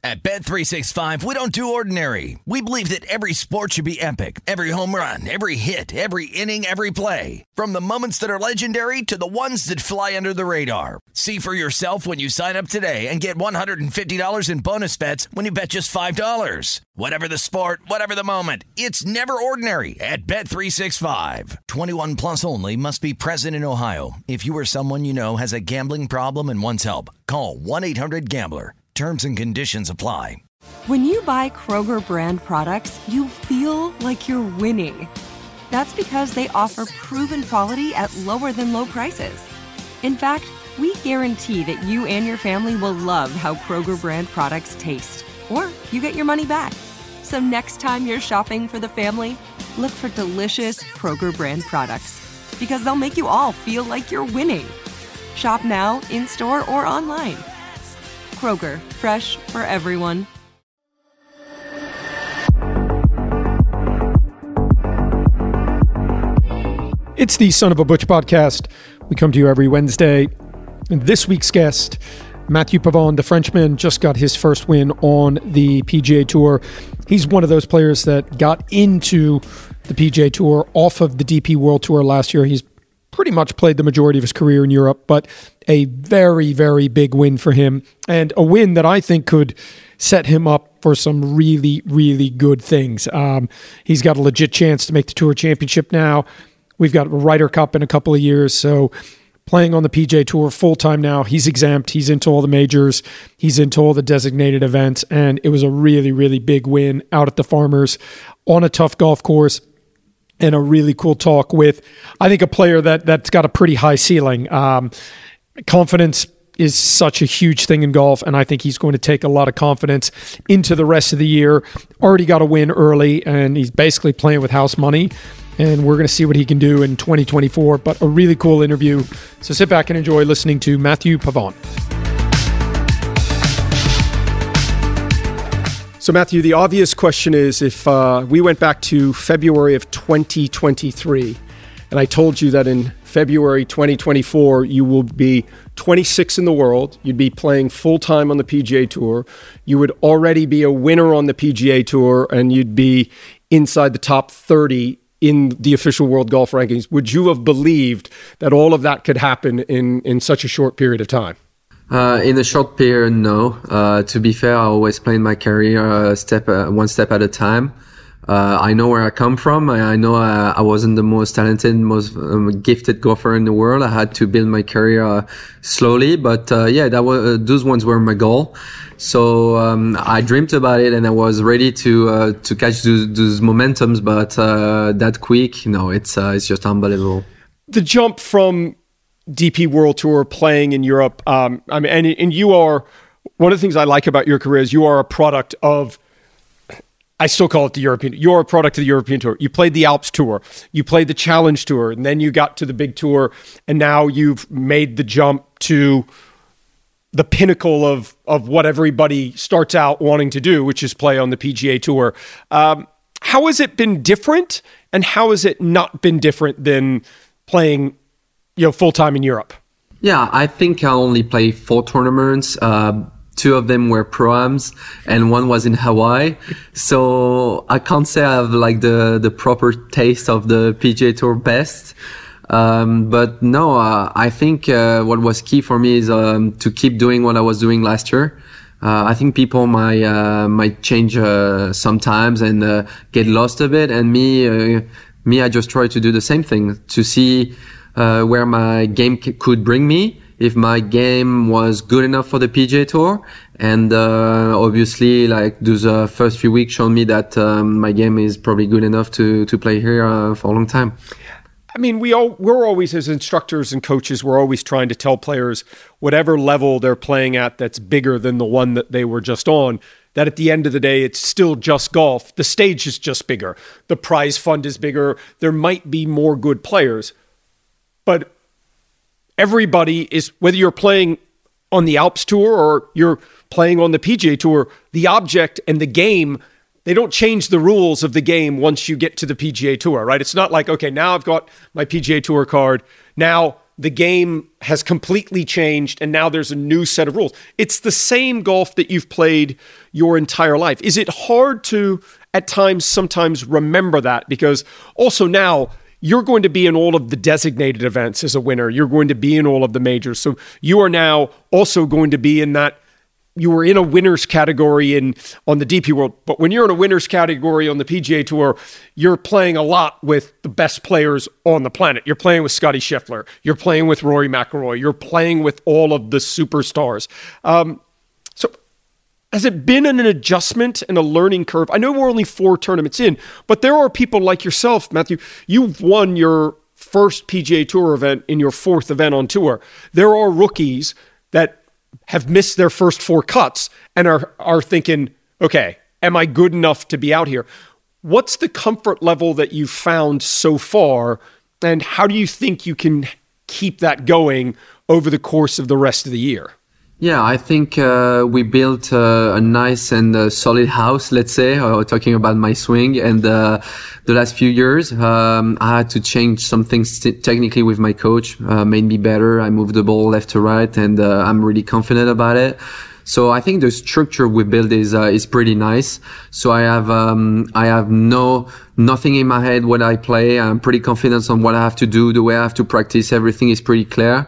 At Bet365, we don't do ordinary. We believe that every sport should be epic. Every home run, every hit, every inning, every play. From the moments that are legendary to the ones that fly under the radar. See for yourself when you sign up today and get $150 in bonus bets when you bet just $5. Whatever the sport, whatever the moment, it's never ordinary at Bet365. 21 plus only. Must be present in Ohio. If you or someone you know has a gambling problem and wants help, call 1-800-GAMBLER. Terms and conditions apply. When you buy Kroger brand products, you feel like you're winning. That's because they offer proven quality at lower than low prices. In fact, we guarantee that you and your family will love how Kroger brand products taste, or you get your money back. So next time you're shopping for the family, look for delicious Kroger brand products, because they'll make you all feel like you're winning. Shop now, in-store, or online. Kroger, fresh for everyone. It's the Son of a Butch podcast. We come to you every Wednesday. And this week's guest, Mathieu Pavon, the Frenchman, just got his first win on the PGA Tour. He's one of those players that got into the PGA Tour off of the DP World Tour last year. He's pretty much played the majority of his career in Europe, but a very, very big win for him, and a win that I think could set him up for some really, really good things. He's got a legit chance to make the Tour Championship now. We've got a Ryder Cup in a couple of years, so playing on the PGA Tour full-time now, he's exempt. He's into all the majors. He's into all the designated events, and it was a really, really big win out at the Farmers on a tough golf course. And a really cool talk with, I think, a player that's got a pretty high ceiling. Confidence is such a huge thing in golf, and I think he's going to take a lot of confidence into the rest of the year. Already got a win early, and he's basically playing with house money, and we're going to see what he can do in 2024. But a really cool interview. So sit back and enjoy listening to Mathieu Pavon. So, Mathieu, the obvious question is, if we went back to February of 2023, and I told you that in February 2024, you will be 26 in the world, you'd be playing full-time on the PGA Tour, you would already be a winner on the PGA Tour, and you'd be inside the top 30 in the official world golf rankings, would you have believed that all of that could happen in such a short period of time? In a short period, no. To be fair, I always planned my career one step at a time. I know where I come from. I know I wasn't the most talented, most gifted golfer in the world. I had to build my career slowly, but those ones were my goal. So I dreamed about it, and I was ready to catch those momentums. But that quick, no, it's just unbelievable. The jump from DP World Tour playing in Europe. And you are, one of the things I like about your career is you are a product of, I still call it the European, you're a product of the European Tour. You played the Alps Tour, you played the Challenge Tour, and then you got to the big tour, and now you've made the jump to the pinnacle of what everybody starts out wanting to do, which is play on the PGA Tour. How has it been different, and how has it not been different than playing full-time in Europe? Yeah, I think I only played 4 tournaments. 2 of them were pro-ams and 1 was in Hawaii. So I can't say I have like the proper taste of the PGA Tour best. But no, I think what was key for me is to keep doing what I was doing last year. I think people might change sometimes and get lost a bit. And me, I just try to do the same thing to see where my game could bring me, if my game was good enough for the PGA Tour. And obviously, like those first few weeks showed me that my game is probably good enough to play here for a long time. I mean, we're always, as instructors and coaches, we're always trying to tell players whatever level they're playing at that's bigger than the one that they were just on, that at the end of the day, it's still just golf. The stage is just bigger. The prize fund is bigger. There might be more good players. But everybody is, whether you're playing on the Alps Tour or you're playing on the PGA Tour, the object and the game, they don't change the rules of the game once you get to the PGA Tour, right? It's not like, okay, now I've got my PGA Tour card. Now the game has completely changed and now there's a new set of rules. It's the same golf that you've played your entire life. Is it hard to, at times, sometimes remember that? Because also now you're going to be in all of the designated events as a winner. You're going to be in all of the majors. So you are now also going to be in that. You were in a winners category on the DP World, but when you're in a winners category on the PGA Tour, you're playing a lot with the best players on the planet. You're playing with Scottie Scheffler. You're playing with Rory McIlroy. You're playing with all of the superstars. So has it been an adjustment and a learning curve? I know we're only 4 tournaments in, but there are people like yourself, Matthew. You've won your first PGA Tour event in your 4th event on tour. There are rookies that have missed their first 4 cuts and are thinking, okay, am I good enough to be out here? What's the comfort level that you've found so far, and how do you think you can keep that going over the course of the rest of the year? Yeah, I think we built a nice and solid house, let's say, talking about my swing. And the last few years, I had to change some things technically with my coach, made me better. I moved the ball left to right, and I'm really confident about it. So I think the structure we built is pretty nice. So I have nothing in my head when I play. I'm pretty confident on what I have to do, the way I have to practice. Everything is pretty clear.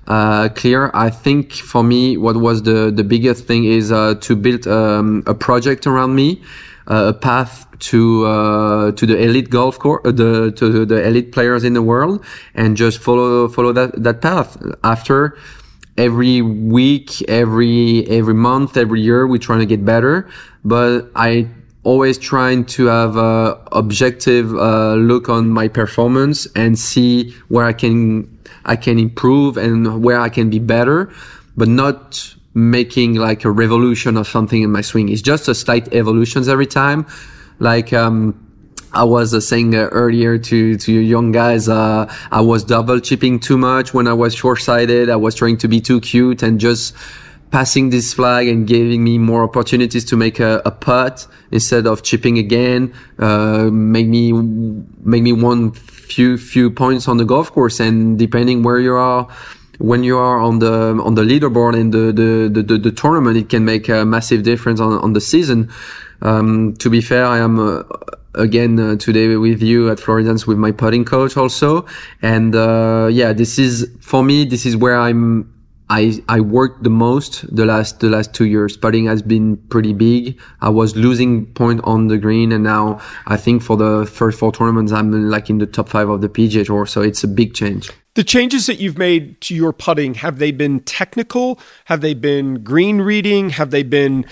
I think for me, what was the biggest thing is to build a project around me, a path to the elite golf course, to the elite players in the world, and just follow that path. After every week, every month, every year, we're trying to get better. But I always trying to have a objective look on my performance and see where I can improve and where I can be better, but not making like a revolution or something in my swing. It's just a slight evolutions every time. Like, I was saying earlier to you young guys, I was double chipping too much when I was short-sighted. I was trying to be too cute and just passing this flag and giving me more opportunities to make a putt instead of chipping again, make me one few points on the golf course. And depending where you are, when you are on the leaderboard and the tournament, it can make a massive difference on the season. To be fair, I am again today with you at Floridance with my putting coach also. And this is where I worked the most the last 2 years. Putting has been pretty big. I was losing point on the green, and now I think for the first 4 tournaments, I'm like in the top 5 of the PGA Tour. So it's a big change. The changes that you've made to your putting, have they been technical? Have they been green reading? Have they been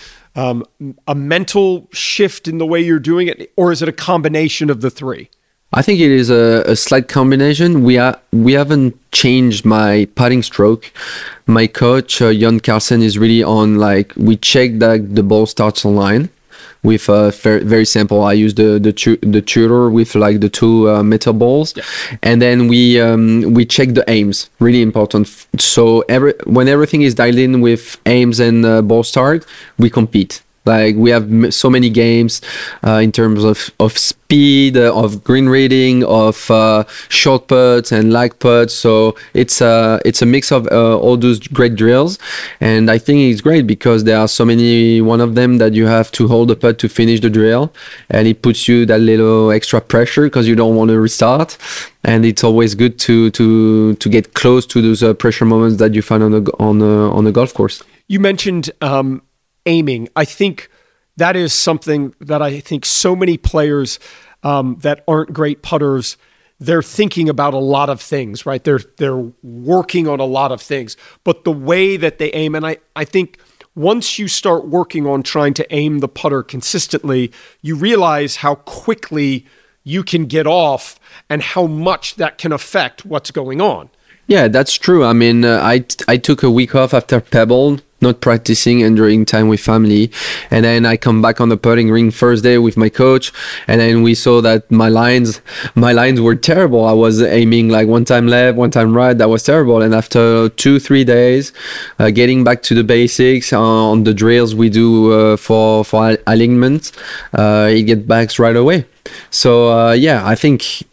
a mental shift in the way you're doing it? Or is it a combination of the 3? I think it is a slight combination. We haven't changed my putting stroke. My coach, Jon Carlsen, is really on, like, we check that the ball starts on line with very simple. I use the tutor with like the 2 metal balls, yeah. And then we check the aims. Really important. So when everything is dialed in with aims and ball start, we compete. Like, we have so many games in terms of speed, of green reading, of short putts and lag putts. So it's a mix of all those great drills, and I think it's great because there are so many one of them that you have to hold the putt to finish the drill, and it puts you that little extra pressure because you don't want to restart. And it's always good to get close to those pressure moments that you find on the golf course. You mentioned aiming. I think that is something that I think so many players that aren't great putters, they're thinking about a lot of things, right? They're working on a lot of things, but the way that they aim, and I think once you start working on trying to aim the putter consistently, you realize how quickly you can get off and how much that can affect what's going on. Yeah, that's true. I mean, I took a week off after Pebble, not practicing, enjoying time with family. And then I come back on the putting ring first day with my coach. And then we saw that my lines were terrible. I was aiming like one time left, one time right. That was terrible. And after 2-3 days, getting back to the basics on the drills we do for alignment, it gets back right away. So I think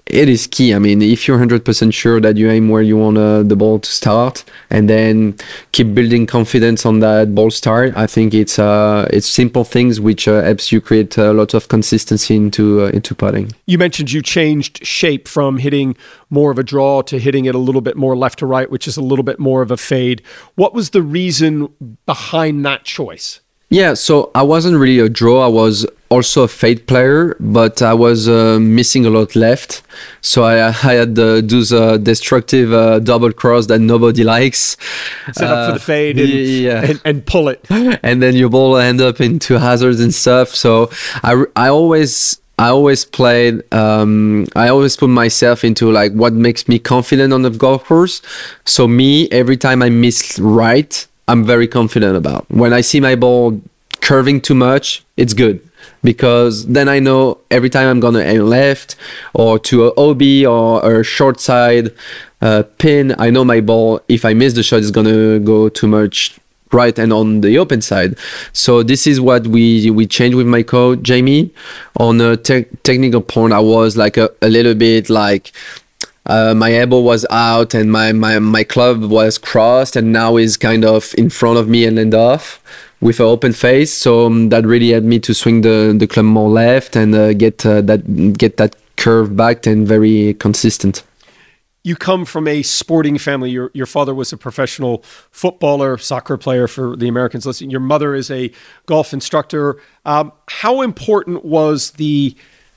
it is key. I mean, if you're 100% sure that you aim where you want the ball to start, and then keep building confidence on that ball start, I think it's simple things which helps you create a lot of consistency into putting. You mentioned you changed shape from hitting more of a draw to hitting it a little bit more left to right, which is a little bit more of a fade. What was the reason behind that choice? Yeah, so I wasn't really a draw. I was also a fade player, but I was missing a lot left. So I had those destructive double cross that nobody likes. Set up for the fade and pull it. And then your ball end up into hazards and stuff. So I always played, I always put myself into like what makes me confident on the golf course. So every time I miss right, I'm very confident about. When I see my ball curving too much, it's good, because then I know every time I'm gonna aim left or to a OB or a short side pin, I know my ball, if I miss the shot, is gonna go too much right and on the open side. So this is what we changed with my coach Jamie. On a technical point, I was like a little bit like my elbow was out and my club was crossed, and now is kind of in front of me and end off with an open face. So that really helped me to swing the club more left and get that curve back and very consistent. You come from a sporting family. Your father was a professional footballer, soccer player for the Americans listening. Your mother is a golf instructor. How important was the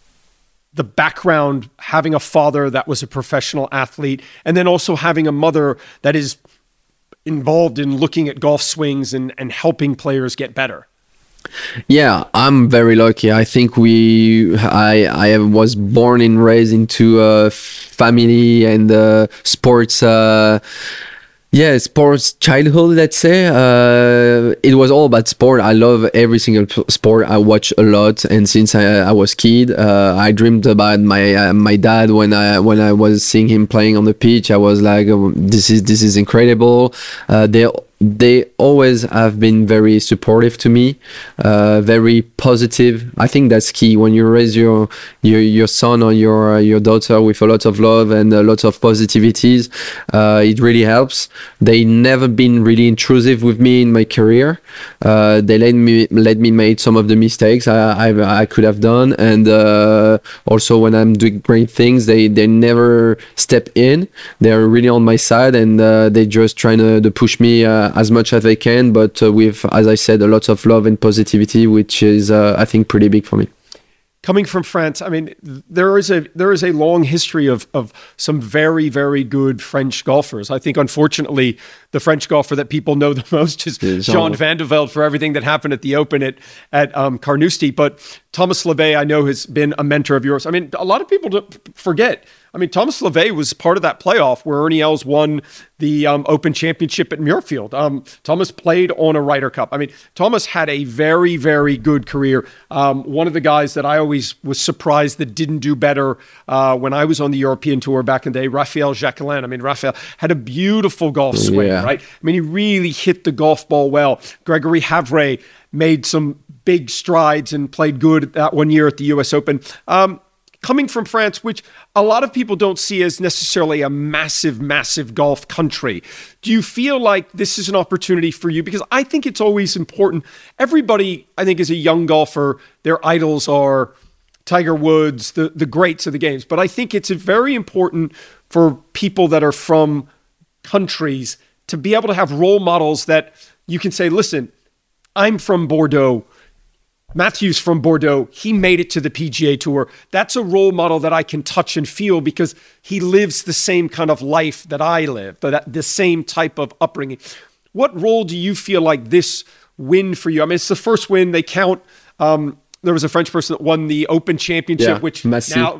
background, having a father that was a professional athlete, and then also having a mother that is involved in looking at golf swings and helping players get better? Yeah, I'm very lucky. I think I was born and raised into a family and sports sports childhood, let's say. It was all about sport. I love every single sport. I watch a lot, and since I was kid, I dreamed about my dad. When I was seeing him playing on the pitch, I was like, oh, this is incredible. They always have been very supportive to me, very positive. I think that's key when you raise your son or your daughter with a lot of love and a lot of positivities. It really helps. They never been really intrusive with me in my career. They let me make some of the mistakes I could have done, and also when I'm doing great things, they never step in. They're really on my side, and they just trying to push me as much as they can, but with, as I said, a lot of love and positivity, which is I think pretty big for me. Coming from France, I mean, there is a long history of some very, very good French golfers. I think, unfortunately, the French golfer that people know the most is Jean Van de Velde for everything that happened at the Open at Carnoustie. But Thomas LeVay, I know, has been a mentor of yours. I mean, a lot of people forget. I mean, Thomas LeVay was part of that playoff where Ernie Els won the Open Championship at Muirfield. Thomas played on a Ryder Cup. I mean, Thomas had a very, very good career. One of the guys that I always was surprised that didn't do better when I was on the European Tour back in the day, Raphael Jacquelin. I mean, Raphael had a beautiful golf swing, right? I mean, he really hit the golf ball well. Gregory Havre made some big strides and played good that one year at the US Open. Coming from France, which a lot of people don't see as necessarily a massive, massive golf country, do you feel like this is an opportunity for you? Because I think it's always important. Everybody, I think, is a young golfer. Their idols are Tiger Woods, the greats of the games. But I think it's very important for people that are from countries to be able to have role models that you can say, listen, I'm from Bordeaux. Matthew's from Bordeaux. He made it to the PGA Tour. That's a role model that I can touch and feel because he lives the same kind of life that I live, but the same type of upbringing. What role do you feel like this win for you? I mean, it's the first win. They count. There was a French person that won the Open Championship, which Massy. now,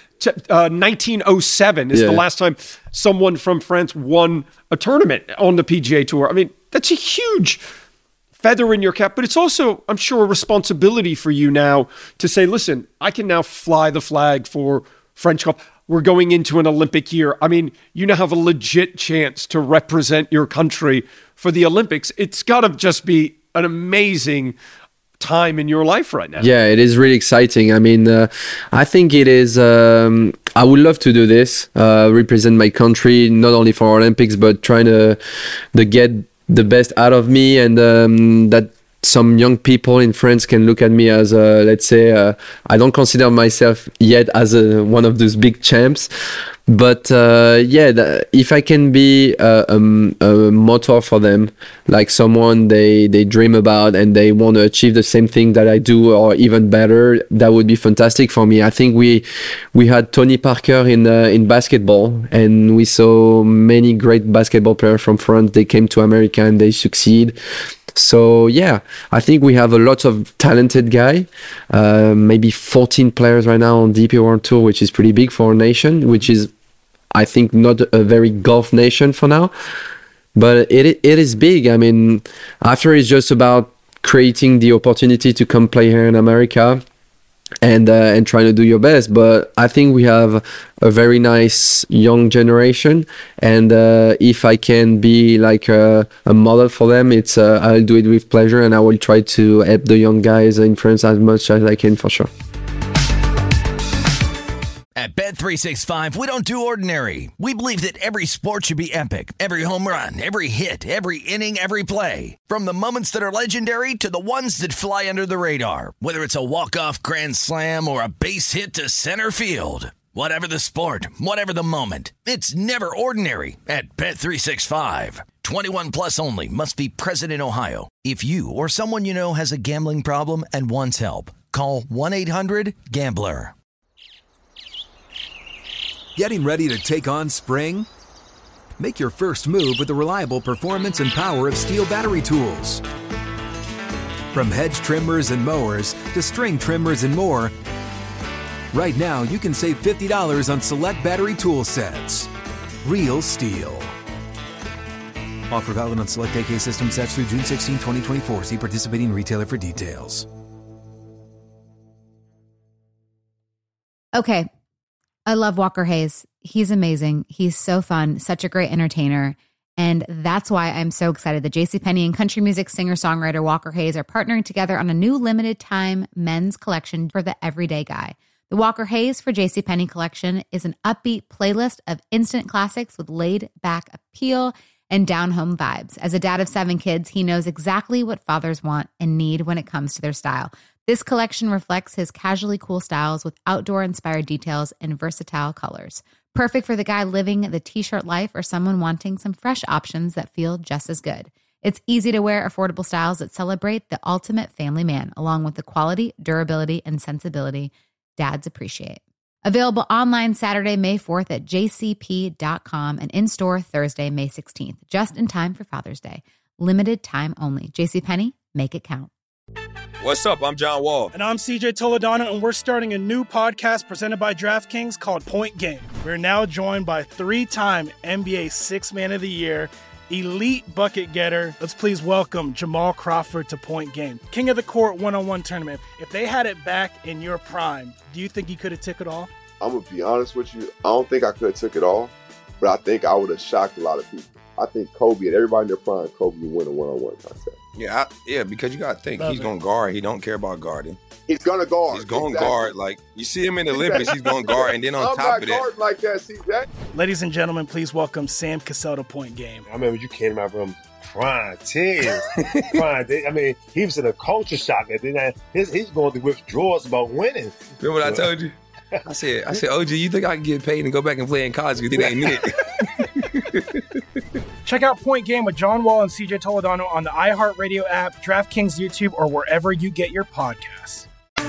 1907 is the last time someone from France won a tournament on the PGA Tour. I mean, that's a huge feather in your cap, but it's also, I'm sure, a responsibility for you now to say, listen, I can now fly the flag for French golf. We're going into an Olympic year. I mean, you now have a legit chance to represent your country for the Olympics. It's got to just be an amazing time in your life right now. Yeah, it is really exciting. I mean, I think it is. I would love to do this, represent my country, not only for Olympics, but trying to get the best out of me, and that some young people in France can look at me as, let's say, I don't consider myself yet as one of those big champs. But if I can be a motor for them, like someone they dream about and they want to achieve the same thing that I do or even better, that would be fantastic for me. I think we had Tony Parker in basketball, and we saw many great basketball players from France. They came to America and they succeed. So yeah, I think we have a lot of talented guy, maybe 14 players right now on DP World Tour, which is pretty big for a nation, which is, I think, not a very golf nation for now, but it is big. I mean, after it's just about creating the opportunity to come play here in America and trying to do your best. But I think we have a very nice young generation, and if I can be like a model for them, it's I'll do it with pleasure, and I will try to help the young guys in France as much as I can, for sure. At Bet365, we don't do ordinary. We believe that every sport should be epic. Every home run, every hit, every inning, every play. From the moments that are legendary to the ones that fly under the radar. Whether it's a walk-off grand slam or a base hit to center field. Whatever the sport, whatever the moment. It's never ordinary at Bet365. 21 plus only. Must be present in Ohio. If you or someone you know has a gambling problem and wants help, call 1-800-GAMBLER. Getting ready to take on spring? Make your first move with the reliable performance and power of Steel battery tools. From hedge trimmers and mowers to string trimmers and more, right now you can save $50 on select battery tool sets. Real Steel. Offer valid on select AK system sets through June 16, 2024. See participating retailer for details. Okay. I love Walker Hayes. He's amazing. He's so fun, such a great entertainer. And that's why I'm so excited that JCPenney and country music singer-songwriter Walker Hayes are partnering together on a new limited-time men's collection for the everyday guy. The Walker Hayes for JCPenney collection is an upbeat playlist of instant classics with laid-back appeal and down-home vibes. As a dad of 7 kids, he knows exactly what fathers want and need when it comes to their style. This collection reflects his casually cool styles with outdoor-inspired details and versatile colors. Perfect for the guy living the t-shirt life or someone wanting some fresh options that feel just as good. It's easy to wear, affordable styles that celebrate the ultimate family man, along with the quality, durability, and sensibility dads appreciate. Available online Saturday, May 4th at jcp.com and in-store Thursday, May 16th, just in time for Father's Day. Limited time only. JCPenney, make it count. What's up? I'm John Wall. And I'm CJ Toledano, and we're starting a new podcast presented by DraftKings called Point Game. We're now joined by 3-time NBA Sixth Man of the Year, elite bucket getter. Let's please welcome Jamal Crawford to Point Game. King of the Court one-on-one tournament. If they had it back in your prime, do you think you could have took it all? I'm going to be honest with you. I don't think I could have took it all, but I think I would have shocked a lot of people. I think Kobe and everybody in their prime, Kobe would win a one-on-one contest. Yeah, because you got to think. He's going to guard. He don't care about guarding. He's going to guard. He's going to guard. Like, you see him in the Olympics, he's going to guard. And then on top of that. I'm not guarding like that, CJ. Ladies and gentlemen, please welcome Sam Cassell to Point Game. I remember you came out from prime 10. I mean, he was in a culture shock. And then he's going through withdrawals about winning. Remember what I told you? I said, OG, you think I can get paid and go back and play in college because it ain't it? Check out Point Game with John Wall and CJ Toledano on the iHeartRadio app, DraftKings YouTube, or wherever you get your podcasts.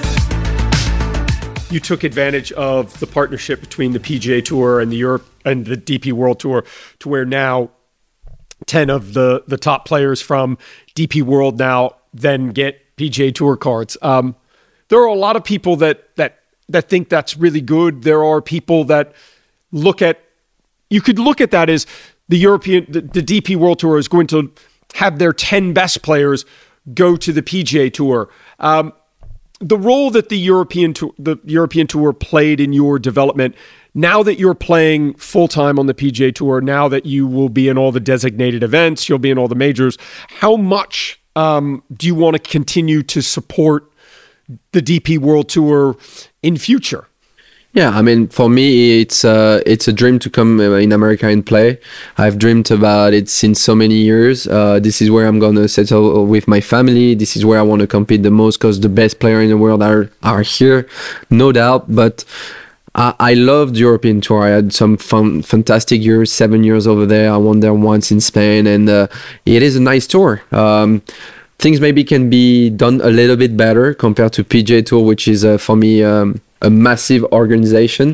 You took advantage of the partnership between the PGA Tour and the Europe and the DP World Tour to where now 10 of the top players from DP World now then get PGA Tour cards. There are a lot of people that think that's really good. There are people that you could look at that as the DP World Tour is going to have their 10 best players go to the PGA Tour. The role that the European Tour played in your development, now that you're playing full-time on the PGA Tour, now that you will be in all the designated events, you'll be in all the majors, how much do you want to continue to support the DP World Tour in future? Yeah, I mean, for me, it's a dream to come in America and play. I've dreamed about it since so many years. This is where I'm going to settle with my family. This is where I want to compete the most because the best players in the world are here, no doubt. But I loved the European Tour. I had some fantastic years, 7 years over there. I won there once in Spain, and it is a nice tour. Things maybe can be done a little bit better compared to PGA Tour, which is for me a massive organization.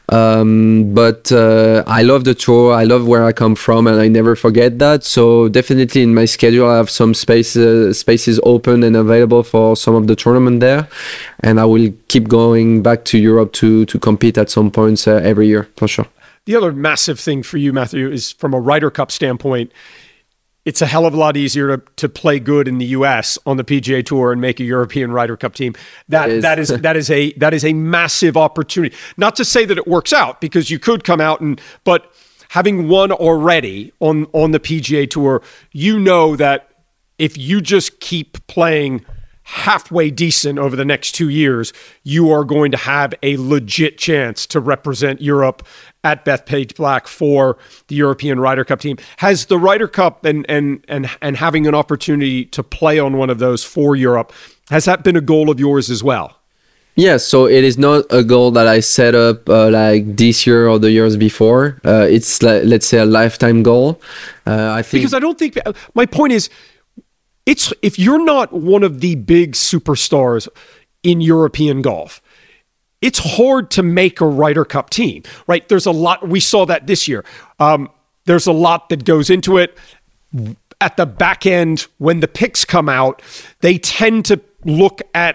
But I love the tour. I love where I come from, and I never forget that. So definitely in my schedule, I have some spaces open and available for some of the tournament there. And I will keep going back to Europe to compete at some points every year, for sure. The other massive thing for you, Matthew, is from a Ryder Cup standpoint, it's a hell of a lot easier to play good in the U.S. on the PGA Tour and make a European Ryder Cup team. That is a massive opportunity. Not to say that it works out, because you could come out but having won already on the PGA Tour, you know that if you just keep playing halfway decent over the next 2 years, you are going to have a legit chance to represent Europe at Bethpage Black for the European Ryder Cup team. Has the Ryder Cup and having an opportunity to play on one of those for Europe, has that been a goal of yours as well? Yeah, so it is not a goal that I set up like this year or the years before. It's let's say a lifetime goal. I think because I don't think my point is, it's if you're not one of the big superstars in European golf, it's hard to make a Ryder Cup team, right? There's a lot. We saw that this year. There's a lot that goes into it. At the back end, when the picks come out, they tend to look at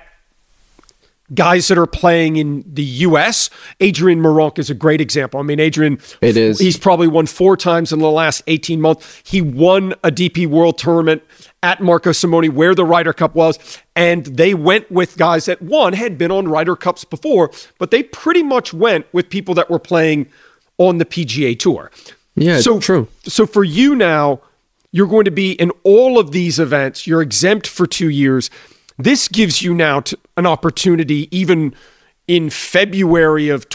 guys that are playing in the U.S. Adrian Meronk is a great example. I mean, Adrian, he's probably won 4 times in the last 18 months. He won a DP World Tournament at Marco Simone, where the Ryder Cup was, and they went with guys that, one, had been on Ryder Cups before, but they pretty much went with people that were playing on the PGA Tour. Yeah, so true. So for you now, you're going to be in all of these events. You're exempt for 2 years. This gives you now an opportunity, even in February of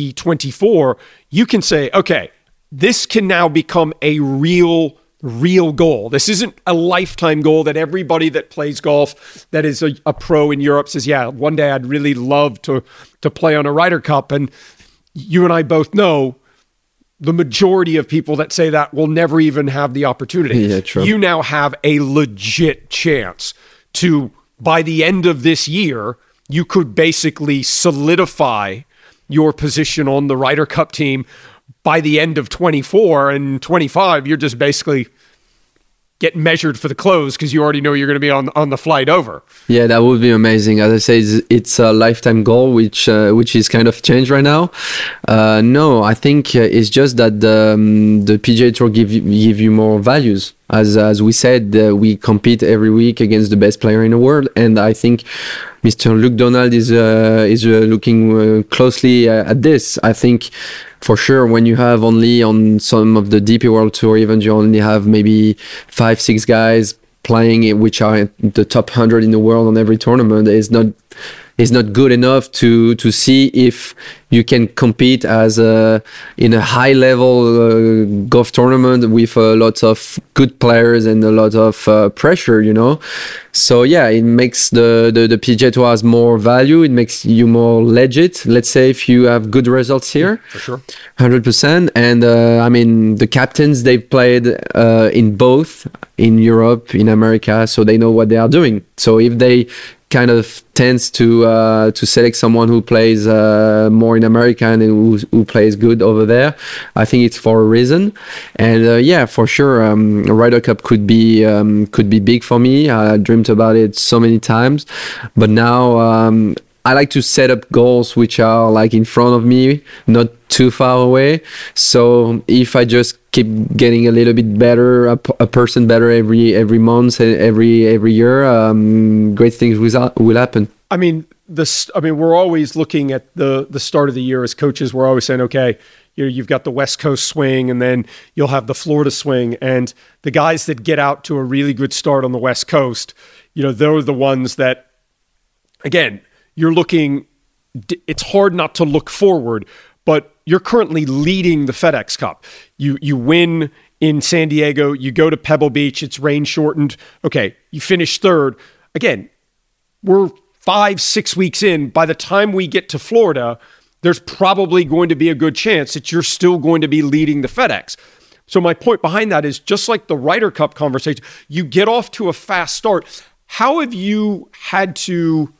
2024, you can say, okay, this can now become a real goal. This isn't a lifetime goal that everybody that plays golf that is a pro in Europe says, yeah, one day I'd really love to play on a Ryder Cup. And you and I both know the majority of people that say that will never even have the opportunity. Yeah, true. You now have a legit chance to, by the end of this year, you could basically solidify your position on the Ryder Cup team. By the end of 24 and 25, you're just basically getting measured for the clothes because you already know you're going to be on the flight over. Yeah, that would be amazing. As I say, it's a lifetime goal, which is kind of changed right now. No, I think it's just that the PGA Tour give you more values. As we said, we compete every week against the best player in the world, and I think Mr. Luke Donald is looking closely at this. I think for sure when you have only on some of the DP World Tour events, you only have maybe 5-6 guys playing it, which are the top 100 in the world on every tournament, is not good enough to see if you can compete in a high level golf tournament with lots of good players and a lot of pressure, you know. So yeah, it makes the PGA Tour has more value. It makes you more legit. Let's say if you have good results here, for sure, 100%. And I mean, the captains, they've played in both in Europe, in America, so they know what they are doing. So if they kind of tends to select someone who plays more in America and who plays good over there, I think it's for a reason. And yeah, for sure, Ryder Cup could be big for me. I dreamt about it so many times, but now I like to set up goals which are like in front of me, not too far away. So if I just keep getting a little bit better, a person better every month, every year, great things will happen. we're always looking at the start of the year as coaches. We're always saying, okay, you've got the West Coast swing, and then you'll have the Florida swing. And the guys that get out to a really good start on the West Coast, they're the ones that, again, you're looking. It's hard not to look forward, but you're currently leading the FedEx Cup. You win in San Diego. You go to Pebble Beach. It's rain shortened. Okay, you finish third. Again, we're 5-6 weeks in. By the time we get to Florida, there's probably going to be a good chance that you're still going to be leading the FedEx. So my point behind that is, just like the Ryder Cup conversation, you get off to a fast start. How have you had to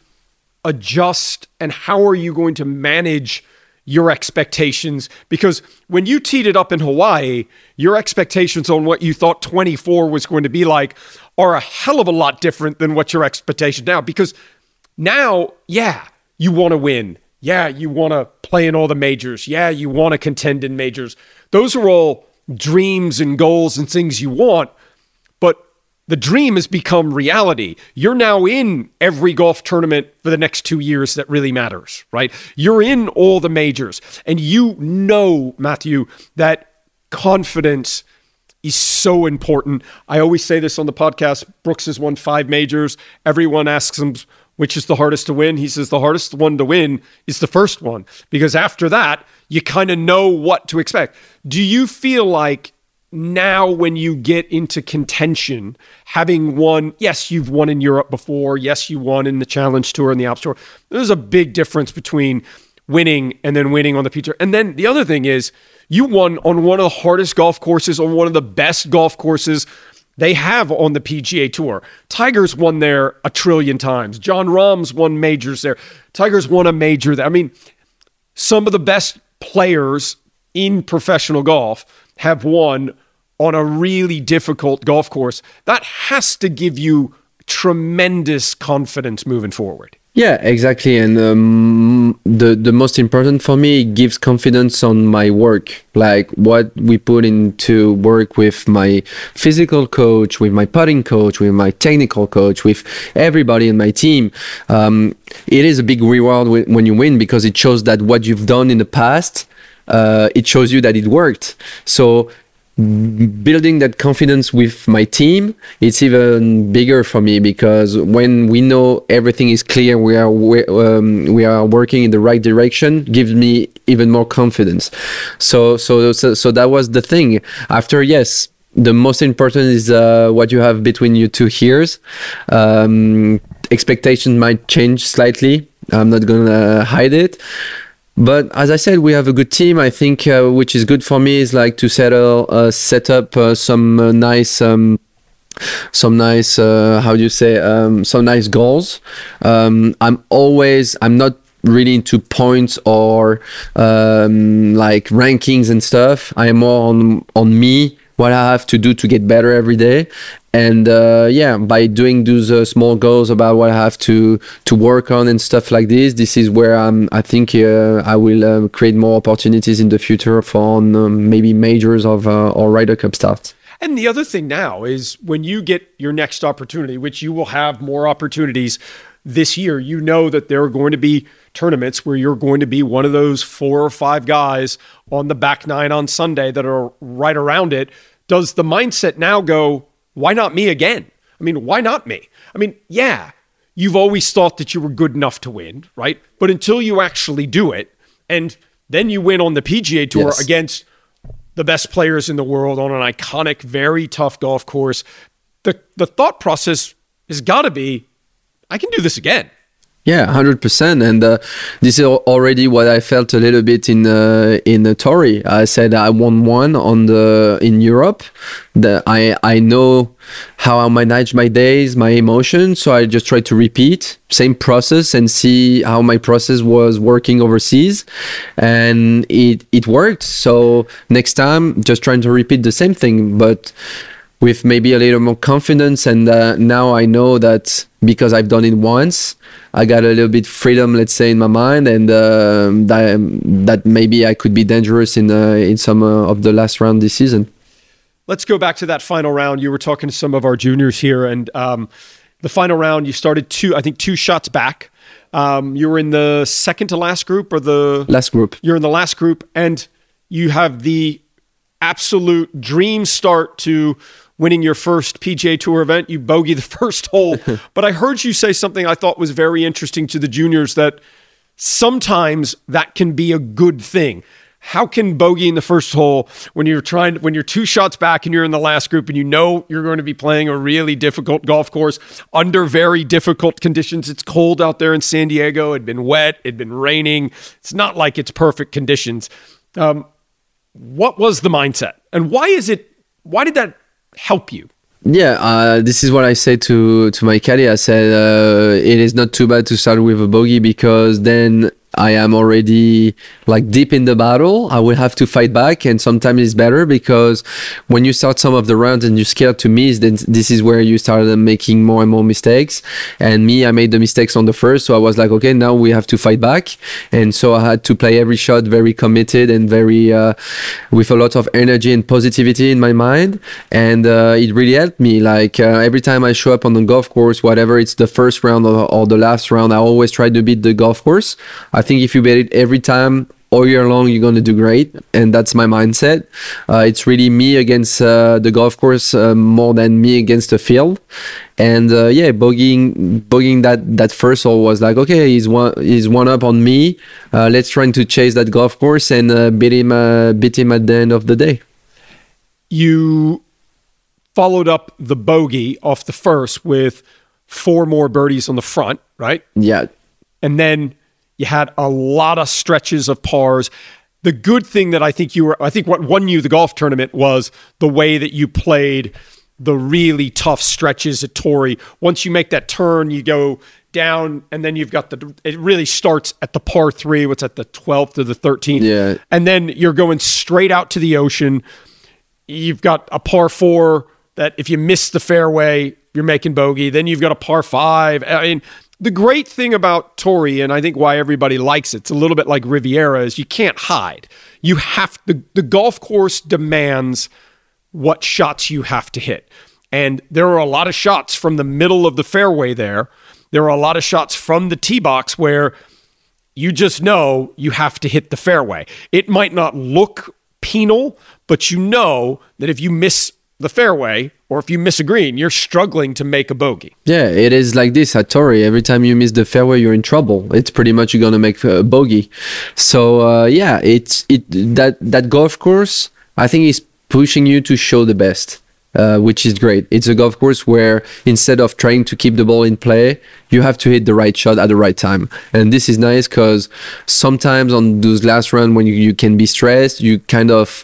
adjust, and how are you going to manage your expectations? Because when you teed it up in Hawaii, your expectations on what you thought 24 was going to be like are a hell of a lot different than what your expectation now. Because now, you want to win. Yeah, you want to play in all the majors. Yeah, you want to contend in majors. Those are all dreams and goals and things you want, but the dream has become reality. You're now in every golf tournament for the next 2 years that really matters, right? You're in all the majors. And Matthew, that confidence is so important. I always say this on the podcast. Brooks has won 5 majors. Everyone asks him, which is the hardest to win? He says the hardest one to win is the first one, because after that, you kind of know what to expect. Do you feel like now when you get into contention, having won, yes, you've won in Europe before, yes, you won in the Challenge Tour and the Alps Tour, there's a big difference between winning and then winning on the PGA. And then the other thing is, you won on one of the hardest golf courses, on one of the best golf courses they have on the PGA Tour. Tiger's won there 1 trillion times. Jon Rahm's won majors there. Tiger's won a major there. I mean, some of the best players in professional golf have won on a really difficult golf course. That has to give you tremendous confidence moving forward. Yeah, exactly. And the most important for me, it gives confidence on my work, like what we put into work with my physical coach, with my putting coach, with my technical coach, with everybody in my team. It is a big reward when you win, because it shows that what you've done in the past, it shows you that it worked. So building that confidence with my team, it's even bigger for me, because when we know everything is clear, we are working in the right direction, gives me even more confidence. So that was the thing. After, yes, the most important is what you have between you 2 ears. Expectations might change slightly. I'm not gonna hide it. But as I said, we have a good team. I think which is good for me is like to set up some nice goals. I'm not really into points or like rankings and stuff. I am more on me, what I have to do to get better every day. And by doing those small goals about what I have to work on and stuff like this is where I think I will create more opportunities in the future for maybe majors or Ryder Cup starts. And the other thing now is, when you get your next opportunity, which you will have more opportunities this year, you know that there are going to be tournaments where you're going to be one of those 4 or 5 guys on the back nine on Sunday that are right around it. Does the mindset now go, why not me again? I mean, why not me? I mean, yeah, you've always thought that you were good enough to win, right? But until you actually do it, and then you win on the PGA Tour against the best players in the world on an iconic, very tough golf course, the thought process has got to be, I can do this again. Yeah, 100%. And this is already what I felt a little bit in Torrey. I said I won one in Europe. I know how I manage my days, my emotions. So I just try to repeat same process and see how my process was working overseas, and it worked. So next time, just trying to repeat the same thing, but with maybe a little more confidence. And now I know that because I've done it once, I got a little bit freedom, let's say, in my mind, and that maybe I could be dangerous in some of the last round this season. Let's go back to that final round. You were talking to some of our juniors here, and the final round, you started two shots back. You were in the second to last group or the last group. You're in the last group, and you have the absolute dream start to winning your first PGA Tour event. You bogey the first hole. But I heard you say something I thought was very interesting to the juniors, that sometimes that can be a good thing. How can bogeying the first hole when you're 2 shots back and you're in the last group and you know you're going to be playing a really difficult golf course under very difficult conditions? It's cold out there in San Diego. It'd been wet. It'd been raining. It's not like it's perfect conditions. What was the mindset, and why did that help you? Yeah, this is what I say to my caddy. I said, it is not too bad to start with a bogey, because then I am already like deep in the battle. I will have to fight back, and sometimes it's better, because when you start some of the rounds and you're scared to miss, then this is where you start making more and more mistakes. And me, I made the mistakes on the first, so I was like, okay, now we have to fight back. And so I had to play every shot very committed and very with a lot of energy and positivity in my mind. And it really helped me. Like every time I show up on the golf course, whatever it's the first round or the last round, I always try to beat the golf course. I think if you bet it every time, all year long, you're going to do great. And that's my mindset. It's really me against the golf course more than me against the field. And bogeying that first hole was like, okay, he's one up on me. Let's try to chase that golf course and beat him at the end of the day. You followed up the bogey off the first with 4 more birdies on the front, right? Yeah. And then you had a lot of stretches of pars. The good thing that I think what won you the golf tournament was the way that you played the really tough stretches at Torrey. Once you make that turn, you go down, and then you've got it really starts at the par 3, what's at the 12th or the 13th. Yeah. And then you're going straight out to the ocean. You've got a par 4 that if you miss the fairway, you're making bogey. Then you've got a par 5. I mean, the great thing about Torrey, and I think why everybody likes it, it's a little bit like Riviera, is you can't hide. You have the golf course demands what shots you have to hit. And there are a lot of shots from the middle of the fairway there. There are a lot of shots from the tee box where you just know you have to hit the fairway. It might not look penal, but you know that if you miss the fairway, or if you miss a green, you're struggling to make a bogey. Yeah, it is like this at Torrey. Every time you miss the fairway, you're in trouble. It's pretty much you're gonna make a bogey. So that golf course, I think, is pushing you to show the best, which is great. It's a golf course where instead of trying to keep the ball in play, you have to hit the right shot at the right time. And this is nice because sometimes on those last runs when you can be stressed, you kind of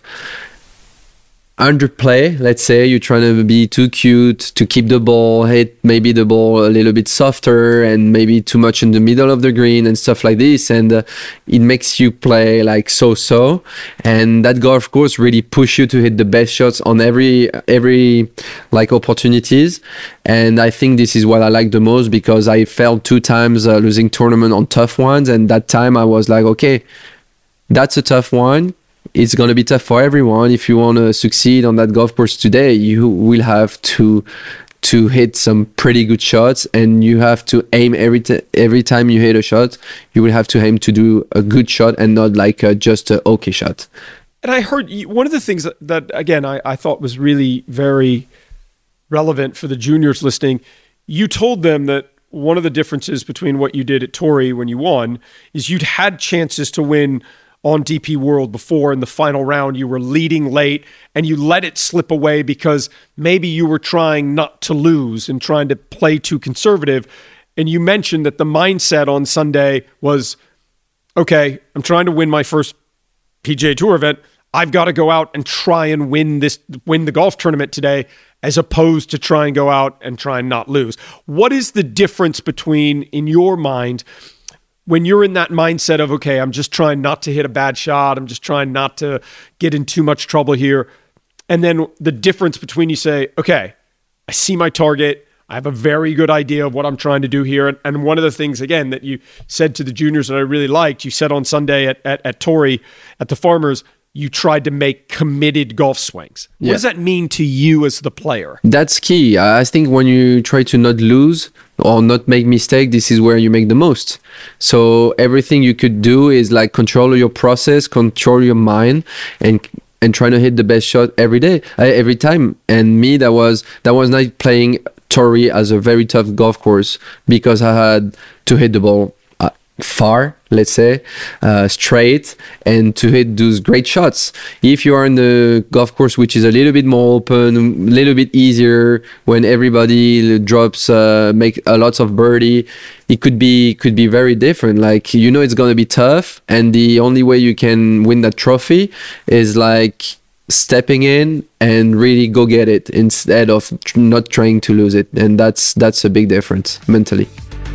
underplay. Let's say you're trying to be too cute to keep the ball, hit maybe the ball a little bit softer and maybe too much in the middle of the green and stuff like this, and it makes you play like so. And that golf course really push you to hit the best shots on every like opportunities. And I think this is what I like the most, because I failed 2 times losing tournament on tough ones, and that time I was like, okay, that's a tough one. It's going to be tough for everyone. If you want to succeed on that golf course today, you will have to hit some pretty good shots, and you have to aim every time you hit a shot, you will have to aim to do a good shot and not like just an okay shot. And I heard one of the things that again, I thought was really very relevant for the juniors listening. You told them that one of the differences between what you did at Torrey when you won is you'd had chances to win on DP World before. In the final round, you were leading late and you let it slip away because maybe you were trying not to lose and trying to play too conservative. And you mentioned that the mindset on Sunday was, okay, I'm trying to win my first PGA Tour event. I've got to go out and try and win the golf tournament today, as opposed to try and go out and try and not lose. What is the difference between, in your mind, when you're in that mindset of, okay, I'm just trying not to hit a bad shot, I'm just trying not to get in too much trouble here, and then the difference between you say, okay, I see my target, I have a very good idea of what I'm trying to do here. And one of the things, again, that you said to the juniors that I really liked, you said on Sunday at Torrey, at the Farmers, you tried to make committed golf swings. What does that mean to you as the player? That's key. I think when you try to not lose or not make mistake, this is where you make the most. So everything you could do is like control your process, control your mind, and trying to hit the best shot every day, every time. And me, that was not playing Torrey as a very tough golf course, because I had to hit the ball far, let's say, straight, and to hit those great shots. If you are in the golf course which is a little bit more open, a little bit easier, when everybody drops, make a lots of birdie, it could be very different. Like, you know, it's gonna be tough, and the only way you can win that trophy is like stepping in and really go get it instead of not trying to lose it. And that's a big difference mentally.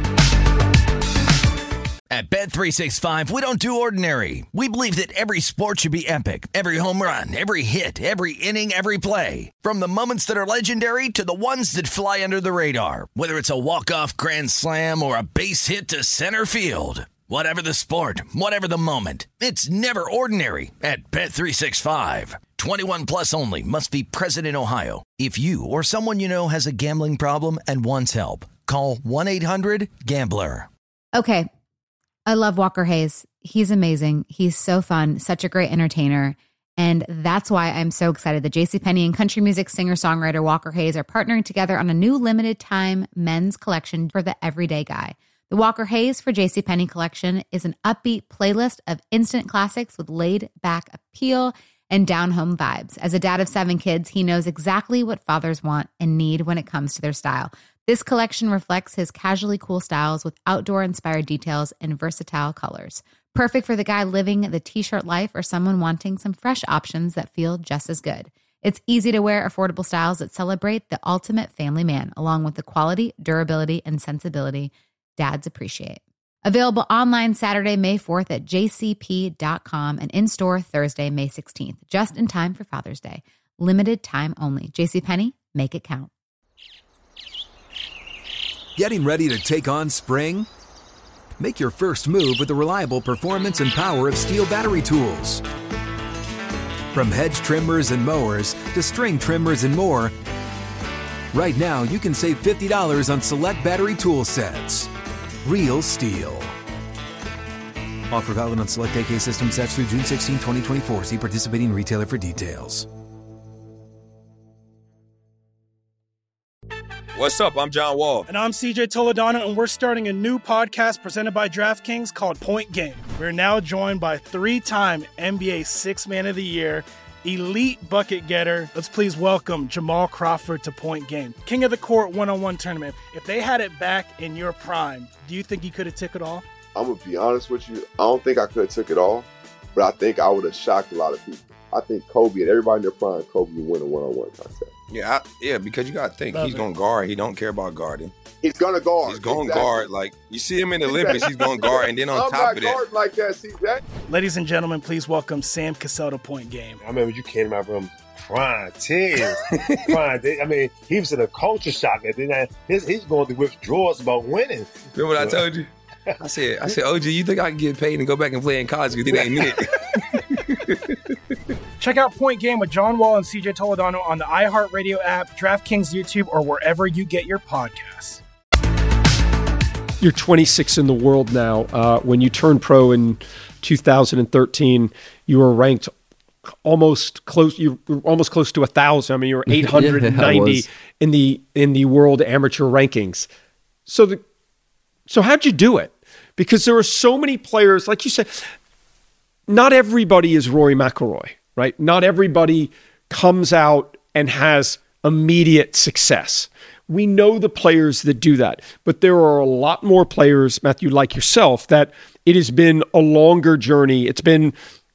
At Bet365, we don't do ordinary. We believe that every sport should be epic. Every home run, every hit, every inning, every play. From the moments that are legendary to the ones that fly under the radar. Whether it's a walk-off grand slam or a base hit to center field. Whatever the sport, whatever the moment. It's never ordinary at Bet365. 21 plus only. Must be present in Ohio. If you or someone you know has a gambling problem and wants help, call 1-800-GAMBLER. Okay. I love Walker Hayes. He's amazing. He's so fun, such a great entertainer. And that's why I'm so excited that JCPenney and country music singer-songwriter Walker Hayes are partnering together on a new limited time men's collection for the everyday guy. The Walker Hayes for JCPenney collection is an upbeat playlist of instant classics with laid-back appeal and down-home vibes. As a dad of 7 kids, he knows exactly what fathers want and need when it comes to their style. This collection reflects his casually cool styles with outdoor-inspired details and versatile colors. Perfect for the guy living the t-shirt life or someone wanting some fresh options that feel just as good. It's easy to wear, affordable styles that celebrate the ultimate family man, along with the quality, durability, and sensibility dads appreciate. Available online Saturday, May 4th at jcp.com and in-store Thursday, May 16th, just in time for Father's Day. Limited time only. JCPenney, make it count. Getting ready to take on spring? Make your first move with the reliable performance and power of Steel battery tools. From hedge trimmers and mowers to string trimmers and more, right now you can save $50 on select battery tool sets. Real Steel. Offer valid on select AK system sets through June 16, 2024. See participating retailer for details. What's up? I'm John Wall. And I'm CJ Toledano, and we're starting a new podcast presented by DraftKings called Point Game. We're now joined by 3-time NBA Sixth Man of the Year, elite bucket getter. Let's please welcome Jamal Crawford to Point Game. King of the Court one-on-one tournament. If they had it back in your prime, do you think you could have took it all? I'm going to be honest with you. I don't think I could have took it all, but I think I would have shocked a lot of people. I think Kobe and everybody in their prime, Kobe would win a one-on-one contest. Yeah, because you got to think, he's going to guard. He don't care about guarding. He's going to guard. He's going to guard. Like, you see him in the Olympics, he's going to guard. And then on top of that. Like that, see that? Ladies and gentlemen, please welcome Sam Cassell to Point Game. I remember you came out from crying, tears, crying. I mean, he was in a culture shock. And then he's going through withdrawals about winning. Remember what I told you? I said, OG, you think I can get paid and go back and play in college because it ain't it? Check out Point Game with John Wall and CJ Toledano on the iHeartRadio app, DraftKings YouTube, or wherever you get your podcasts. You're 26 in the world now. When you turned pro in 2013, you were ranked almost close. You were almost close to 1,000. I mean, you were 890 in the world amateur rankings. So how'd you do it? Because there are so many players, like you said. Not everybody is Rory McIlroy, right? Not everybody comes out and has immediate success. We know the players that do that, but there are a lot more players, Matthew, like yourself, that it has been a longer journey. It's been,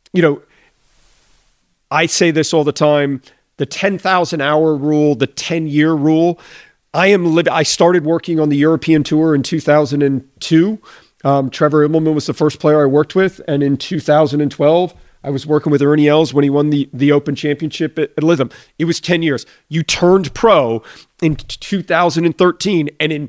I say this all the time, the 10,000 hour rule, the 10-year rule. I started working on the European Tour in 2002. Trevor Immelman was the first player I worked with. And in 2012, I was working with Ernie Els when he won the Open Championship at Lytham. It was 10 years. You turned pro in 2013, and in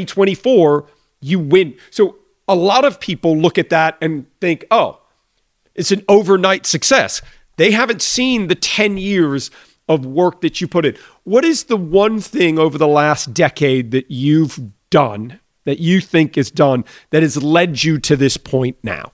2024, you win. So a lot of people look at that and think, oh, it's an overnight success. They haven't seen the 10 years of work that you put in. What is the one thing over the last decade that you've done, that you think is done, that has led you to this point now?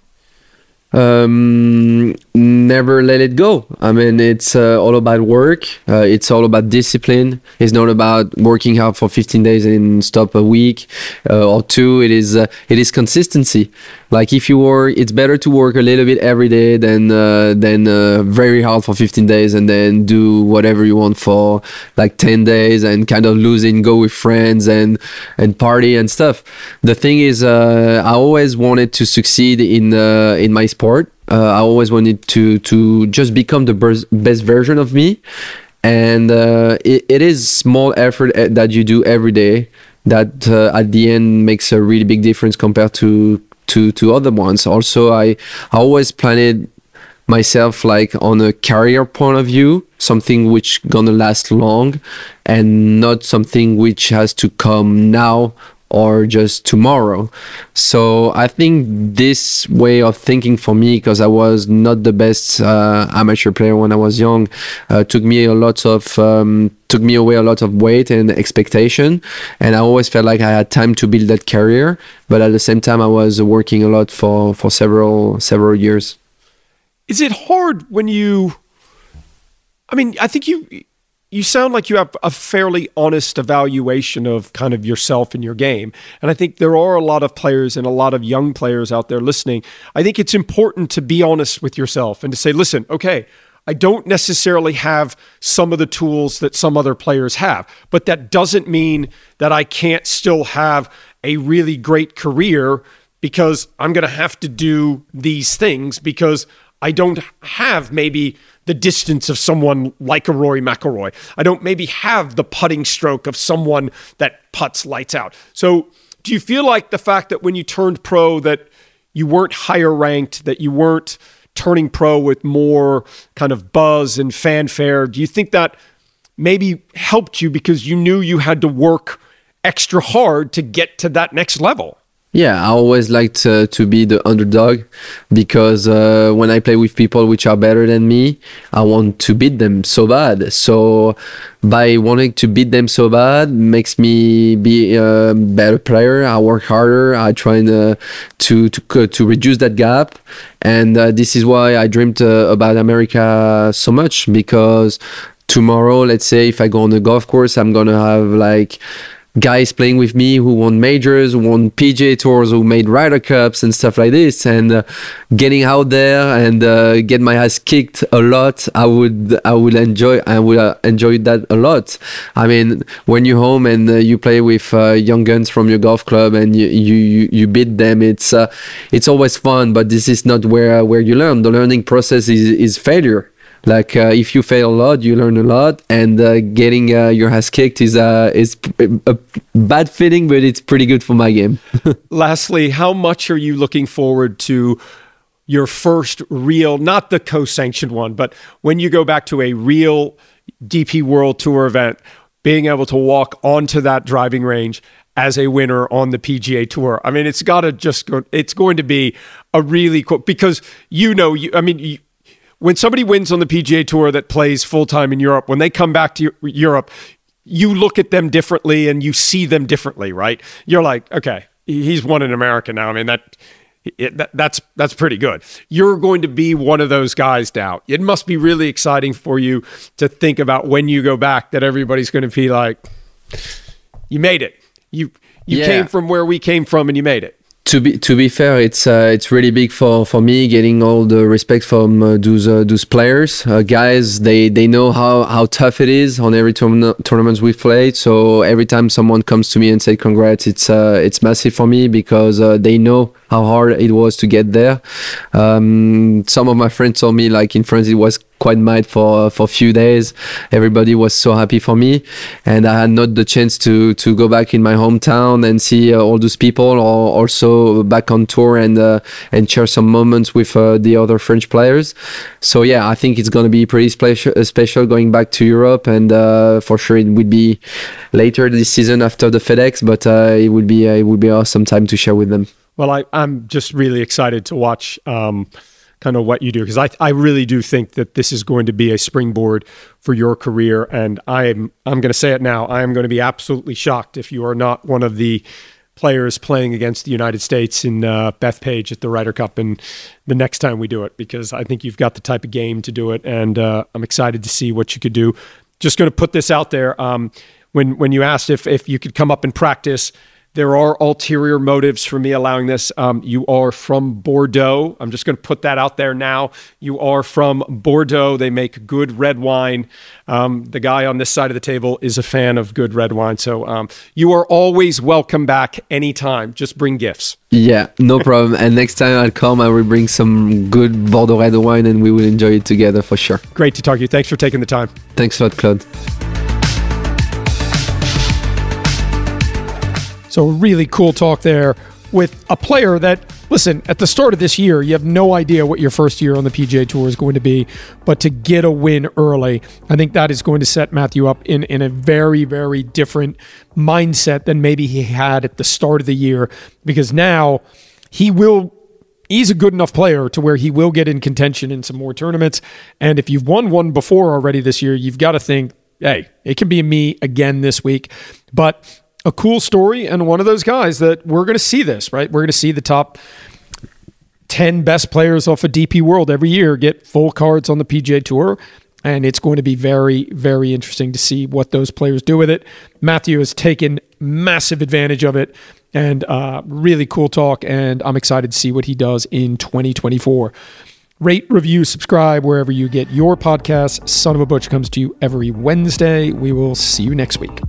Never let it go. I mean, it's all about work. It's all about discipline. It's not about working hard for 15 days and stop a week or two. It is consistency. Like if you work, it's better to work a little bit every day than very hard for 15 days and then do whatever you want for like 10 days and kind of lose it and go with friends and party and stuff. The thing is, I always wanted to succeed in my sport. I always wanted to just become the best version of me, and it is small effort that you do every day that at the end makes a really big difference compared to other ones. Also, I always planned myself like on a career point of view, something which gonna last long and not something which has to come now or just tomorrow. So I think this way of thinking for me, because I was not the best amateur player when I was young, took me away a lot of weight and expectation, and I always felt like I had time to build that career, but at the same time I was working a lot for several years. Is it hard when I think you sound like you have a fairly honest evaluation of kind of yourself and your game. And I think there are a lot of players and a lot of young players out there listening. I think it's important to be honest with yourself and to say, listen, okay, I don't necessarily have some of the tools that some other players have, but that doesn't mean that I can't still have a really great career because I'm going to have to do these things because I don't have maybe the distance of someone like a Rory McIlroy. I don't maybe have the putting stroke of someone that putts lights out. So do you feel like the fact that when you turned pro that you weren't higher ranked, that you weren't turning pro with more kind of buzz and fanfare, do you think that maybe helped you because you knew you had to work extra hard to get to that next level? Yeah, I always liked to be the underdog because when I play with people which are better than me, I want to beat them so bad. So by wanting to beat them so bad makes me be a better player. I work harder. I try to reduce that gap. And this is why I dreamed about America so much, because tomorrow, let's say if I go on a golf course, I'm going to have like guys playing with me who won majors, who won PGA Tours, who made Ryder Cups and stuff like this, and getting out there and get my ass kicked a lot. I would enjoy that a lot. I mean, when you're home and you play with young guns from your golf club and you beat them, it's always fun. But this is not where you learn. The learning process is failure. Like if you fail a lot, you learn a lot, and getting your ass kicked is a bad feeling, but it's pretty good for my game. Lastly, how much are you looking forward to your first real, not the co-sanctioned one, but when you go back to a real DP World Tour event, being able to walk onto that driving range as a winner on the PGA Tour? I mean, it's going to be a really cool, because when somebody wins on the PGA Tour that plays full-time in Europe, when they come back to Europe, you look at them differently and you see them differently, right? You're like, okay, he's won in America now. I mean, that's pretty good. You're going to be one of those guys now. It must be really exciting for you to think about when you go back that everybody's going to be like, you made it. You came from where we came from and you made it. To be fair, it's really big for me, getting all the respect from those players, guys. They know how tough it is on every tournaments we've played. So every time someone comes to me and say congrats, it's massive for me, because they know how hard it was to get there. Some of my friends told me, like in France, it was quite mad for a few days. Everybody was so happy for me, and I had not the chance to go back in my hometown and see all those people, or also back on tour and share some moments with the other French players. So yeah, I think it's going to be pretty special going back to Europe, and for sure it would be later this season after the FedEx, but it would be awesome time to share with them. Well, I'm just really excited to watch kind kind of what you do, because I really do think that this is going to be a springboard for your career. And I'm going to say it now. I am going to be absolutely shocked if you are not one of the players playing against the United States in Bethpage at the Ryder Cup and the next time we do it, because I think you've got the type of game to do it, and I'm excited to see what you could do. Just going to put this out there. When you asked if you could come up and practice, there are ulterior motives for me allowing this. You are from Bordeaux. I'm just going to put that out there now. You are from Bordeaux. They make good red wine. The guy on this side of the table is a fan of good red wine. So you are always welcome back anytime. Just bring gifts. Yeah, no problem. And next time I'll come, I will bring some good Bordeaux red wine and we will enjoy it together for sure. Great to talk to you. Thanks for taking the time. Thanks a lot, Claude. So really cool talk there with a player that, listen, at the start of this year, you have no idea what your first year on the PGA Tour is going to be, but to get a win early, I think that is going to set Matthew up in a very, very different mindset than maybe he had at the start of the year, because now he's a good enough player to where he will get in contention in some more tournaments. And if you've won one before already this year, you've got to think, hey, it can be me again this week. But a cool story, and one of those guys that we're going to see this, right? We're going to see the top 10 best players off of DP World every year get full cards on the PGA Tour, and it's going to be very, very interesting to see what those players do with it. Matthew has taken massive advantage of it, and really cool talk, and I'm excited to see what he does in 2024. Rate, review, subscribe wherever you get your podcasts. Son of a Butch comes to you every Wednesday. We will see you next week.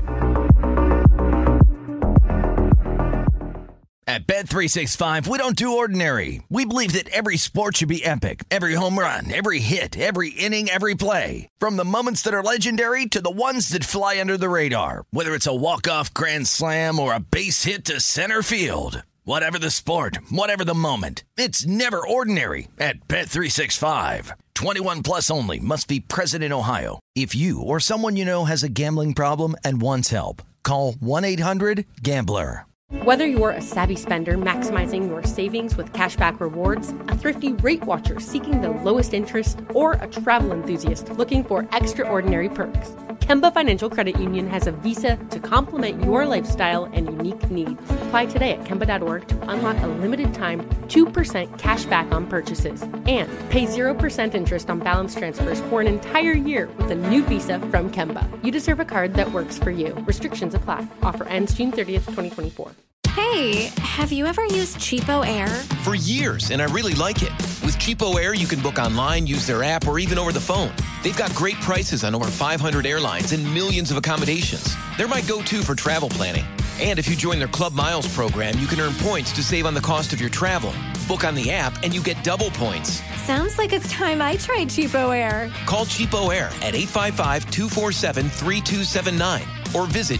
At Bet365, we don't do ordinary. We believe that every sport should be epic. Every home run, every hit, every inning, every play. From the moments that are legendary to the ones that fly under the radar. Whether it's a walk-off grand slam or a base hit to center field. Whatever the sport, whatever the moment. It's never ordinary at Bet365. 21 plus only. Must be present in Ohio. If you or someone you know has a gambling problem and wants help, call 1-800-GAMBLER. Whether you're a savvy spender maximizing your savings with cashback rewards, a thrifty rate watcher seeking the lowest interest, or a travel enthusiast looking for extraordinary perks, Kemba Financial Credit Union has a visa to complement your lifestyle and unique needs. Apply today at Kemba.org to unlock a limited-time 2% cash back on purchases and pay 0% interest on balance transfers for an entire year with a new visa from Kemba. You deserve a card that works for you. Restrictions apply. Offer ends June 30th, 2024. Hey, have you ever used Cheapo Air? For years, and I really like it. With Cheapo Air, you can book online, use their app, or even over the phone. They've got great prices on over 500 airlines and millions of accommodations. They're my go-to for travel planning. And if you join their Club Miles program, you can earn points to save on the cost of your travel. Book on the app, and you get double points. Sounds like it's time I tried Cheapo Air. Call Cheapo Air at 855-247-3279 or visit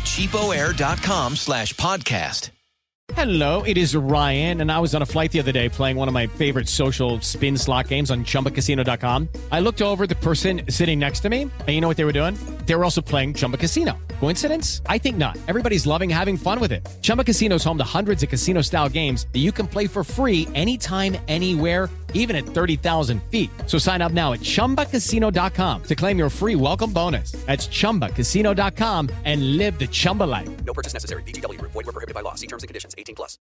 cheapoair.com/podcast. Hello, it is Ryan, and I was on a flight the other day playing one of my favorite social spin slot games on ChumbaCasino.com. I looked over at the person sitting next to me, and you know what they were doing? They were also playing Chumba Casino. Coincidence? I think not. Everybody's loving having fun with it. Chumba Casino is home to hundreds of casino-style games that you can play for free anytime, anywhere, even at 30,000 feet. So sign up now at ChumbaCasino.com to claim your free welcome bonus. That's ChumbaCasino.com and live the Chumba life. No purchase necessary. VGW. Void where prohibited by law. See terms and conditions. 18+.